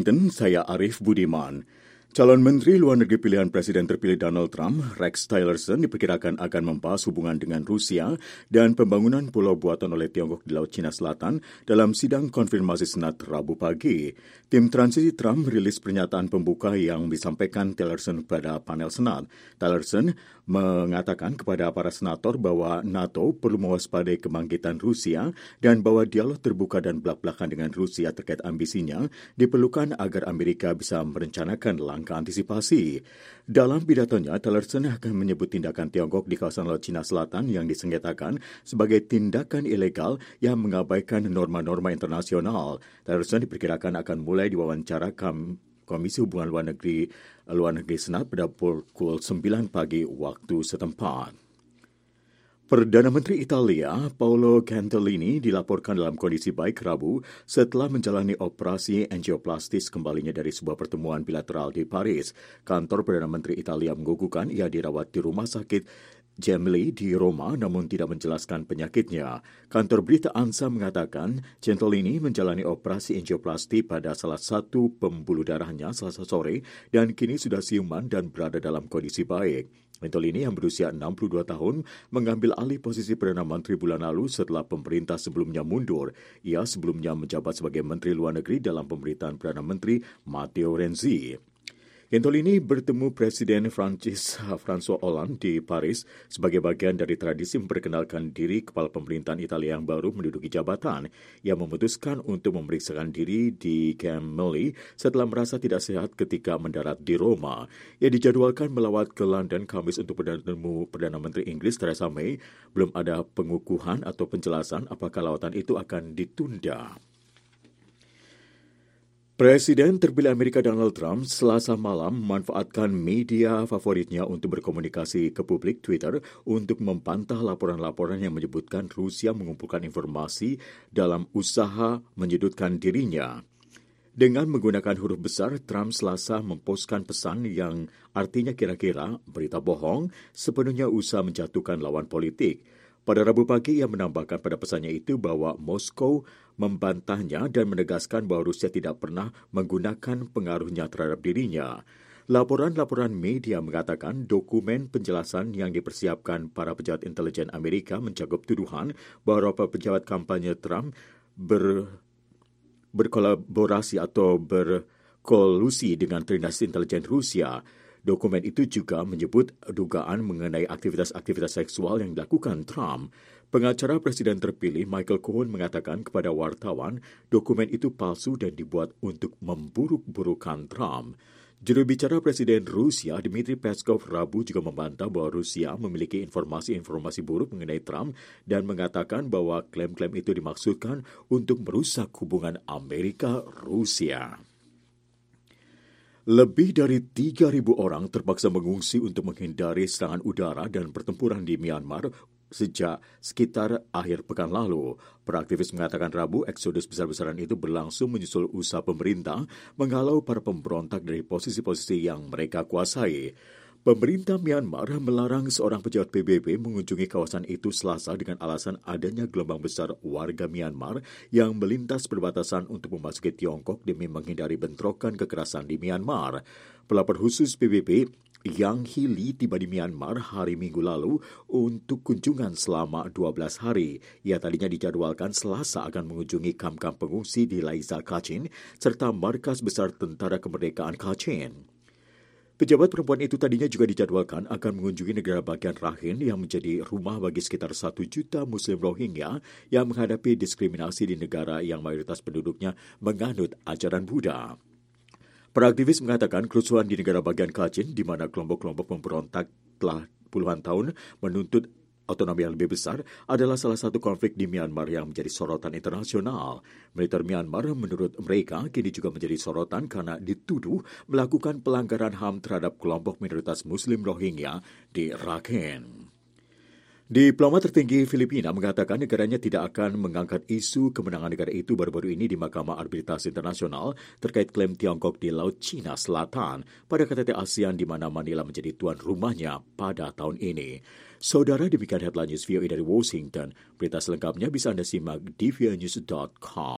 Washington, saya Arif Budiman. Calon Menteri Luar Negeri pilihan Presiden terpilih Donald Trump, Rex Tillerson, diperkirakan akan membahas hubungan dengan Rusia dan pembangunan pulau buatan oleh Tiongkok di Laut Cina Selatan dalam sidang konfirmasi Senat Rabu pagi. Tim transisi Trump merilis pernyataan pembuka yang disampaikan Tillerson pada panel Senat. Tillerson mengatakan kepada para senator bahwa NATO perlu mewaspadai kebangkitan Rusia dan bahwa dialog terbuka dan belak-belakan dengan Rusia terkait ambisinya diperlukan agar Amerika bisa merencanakan langkah antisipasi. Dalam pidatonya, Tillerson akan menyebut tindakan Tiongkok di kawasan Laut Cina Selatan yang disengketakan sebagai tindakan ilegal yang mengabaikan norma-norma internasional. Tillerson diperkirakan akan mulai diwawancara Komisi Hubungan Luar Negeri Senat pada pukul 9 pagi waktu setempat. Perdana Menteri Italia, Paolo Gentiloni, dilaporkan dalam kondisi baik Rabu setelah menjalani operasi angioplastis kembalinya dari sebuah pertemuan bilateral di Paris. Kantor Perdana Menteri Italia mengukuhkan ia dirawat di rumah sakit Gemelli di Roma namun tidak menjelaskan penyakitnya. Kantor berita ANSA mengatakan Gentiloni menjalani operasi angioplasti pada salah satu pembuluh darahnya Selasa sore dan kini sudah siuman dan berada dalam kondisi baik. Gentiloni yang berusia 62 tahun mengambil alih posisi Perdana Menteri bulan lalu setelah pemerintah sebelumnya mundur. Ia sebelumnya menjabat sebagai Menteri Luar Negeri dalam pemerintahan Perdana Menteri Matteo Renzi. Gentiloni bertemu Presiden François Hollande di Paris sebagai bagian dari tradisi memperkenalkan diri kepala pemerintahan Italia yang baru menduduki jabatan. Ia memutuskan untuk memeriksakan diri di Gemelli setelah merasa tidak sehat ketika mendarat di Roma. Ia dijadwalkan melawat ke London Kamis untuk bertemu Perdana Menteri Inggris Theresa May. Belum ada pengukuhan atau penjelasan apakah lawatan itu akan ditunda. Presiden terpilih Amerika Donald Trump Selasa malam memanfaatkan media favoritnya untuk berkomunikasi ke publik Twitter untuk membantah laporan-laporan yang menyebutkan Rusia mengumpulkan informasi dalam usaha menyudutkan dirinya. Dengan menggunakan huruf besar, Trump Selasa memposkan pesan yang artinya kira-kira berita bohong sepenuhnya usaha menjatuhkan lawan politik. Pada Rabu pagi, ia menambahkan pada pesannya itu bahwa Moskow membantahnya dan menegaskan bahwa Rusia tidak pernah menggunakan pengaruhnya terhadap dirinya. Laporan-laporan media mengatakan dokumen penjelasan yang dipersiapkan para pejabat intelijen Amerika mencakup tuduhan bahwa pejabat kampanye Trump berkolaborasi atau berkolusi dengan dinasti intelijen Rusia. Dokumen itu juga menyebut dugaan mengenai aktivitas-aktivitas seksual yang dilakukan Trump. Pengacara Presiden terpilih Michael Cohen mengatakan kepada wartawan dokumen itu palsu dan dibuat untuk memburuk-burukan Trump. Juru bicara Presiden Rusia Dmitry Peskov Rabu juga membantah bahwa Rusia memiliki informasi-informasi buruk mengenai Trump dan mengatakan bahwa klaim-klaim itu dimaksudkan untuk merusak hubungan Amerika-Rusia. Lebih dari 3.000 orang terpaksa mengungsi untuk menghindari serangan udara dan pertempuran di Myanmar sejak sekitar akhir pekan lalu. Para aktivis mengatakan Rabu eksodus besar-besaran itu berlangsung menyusul usaha pemerintah menghalau para pemberontak dari posisi-posisi yang mereka kuasai. Pemerintah Myanmar melarang seorang pejabat PBB mengunjungi kawasan itu Selasa dengan alasan adanya gelombang besar warga Myanmar yang melintas perbatasan untuk memasuki Tiongkok demi menghindari bentrokan kekerasan di Myanmar. Pelapor khusus PBB Yang Hee tiba di Myanmar hari Minggu lalu untuk kunjungan selama 12 hari. Ia tadinya dijadwalkan Selasa akan mengunjungi kamp-kamp pengungsi di Laiza Kachin serta markas besar Tentara Kemerdekaan Kachin. Pejabat perempuan itu tadinya juga dijadwalkan akan mengunjungi negara bagian Rakhine yang menjadi rumah bagi sekitar 1 juta Muslim Rohingya yang menghadapi diskriminasi di negara yang mayoritas penduduknya menganut ajaran Buddha. Para aktivis mengatakan kerusuhan di negara bagian Kachin, di mana kelompok-kelompok pemberontak telah puluhan tahun menuntut otonomi yang lebih besar, adalah salah satu konflik di Myanmar yang menjadi sorotan internasional. Militer Myanmar menurut mereka kini juga menjadi sorotan karena dituduh melakukan pelanggaran HAM terhadap kelompok minoritas Muslim Rohingya di Rakhine. Diplomat tertinggi Filipina mengatakan negaranya tidak akan mengangkat isu kemenangan negara itu baru-baru ini di Mahkamah Arbitrasi Internasional terkait klaim Tiongkok di Laut Cina Selatan pada KTT ASEAN di mana Manila menjadi tuan rumahnya pada tahun ini. Saudara, demikian headline news VOA dari Washington. Berita selengkapnya bisa Anda simak di voanews.com.